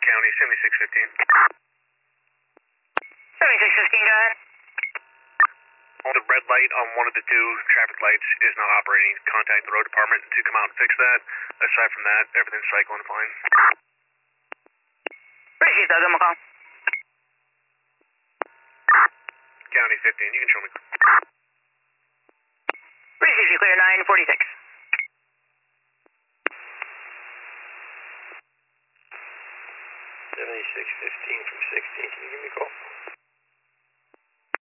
County, 7615. 7615, go ahead. The red light on one of the two traffic lights is not operating. Contact the road department to come out and fix that. Aside from that, everything's cycling fine. Appreciate that, I'm call. County 15, you can show me. Appreciate you, clear 946. 7615 from 16, can you give me a call?